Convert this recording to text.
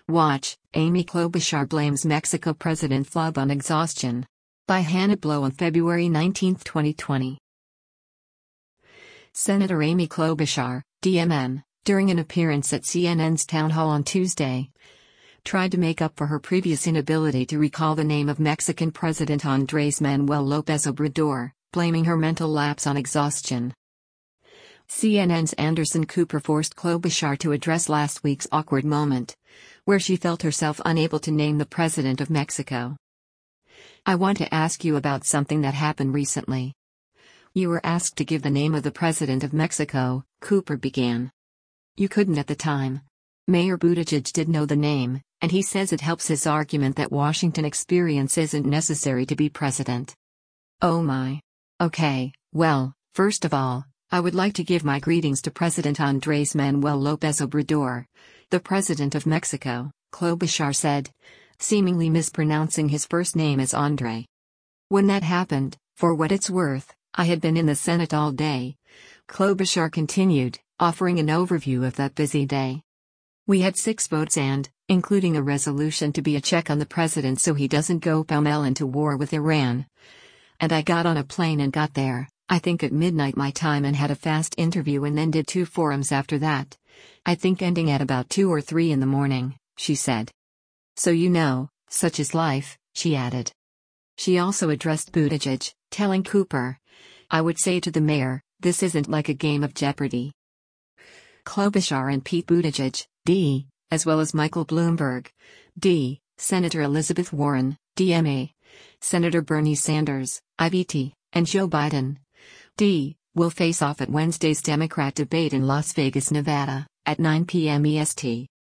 Watch, Amy Klobuchar blames Mexico President flub on exhaustion. By Hannah Blow on February 19, 2020. Senator Amy Klobuchar, DMN, during an appearance at CNN's town hall on Tuesday, tried to make up for her previous inability to recall the name of Mexican President Andrés Manuel López Obrador, blaming her mental lapse on exhaustion. CNN's Anderson Cooper forced Klobuchar to address last week's awkward moment, where she felt herself unable to name the President of Mexico. "I want to ask you about something that happened recently. You were asked to give the name of the President of Mexico," Cooper began. "You couldn't at the time. Mayor Buttigieg did know the name, and he says it helps his argument that Washington experience isn't necessary to be president." "Oh my. Okay, well, first of all, I would like to give my greetings to President Andrés Manuel López Obrador, the President of Mexico," Klobuchar said, seemingly mispronouncing his first name as André. "When that happened, for what it's worth, I had been in the Senate all day," Klobuchar continued, offering an overview of that busy day. "We had 6 votes and, including a resolution to be a check on the president so he doesn't go pell-mell into war with Iran. And I got on a plane and got there, I think at midnight my time, and had a fast interview and then did 2 forums after that. I think ending at about 2 or 3 in the morning," she said. "So such is life," she added. She also addressed Buttigieg, telling Cooper, "I would say to the mayor, this isn't like a game of Jeopardy." Klobuchar and Pete Buttigieg, D., as well as Michael Bloomberg, D., Senator Elizabeth Warren, DMA, Senator Bernie Sanders, IVT, and Joe Biden, D., will face off at Wednesday's Democrat debate in Las Vegas, Nevada, at 9 p.m. EST.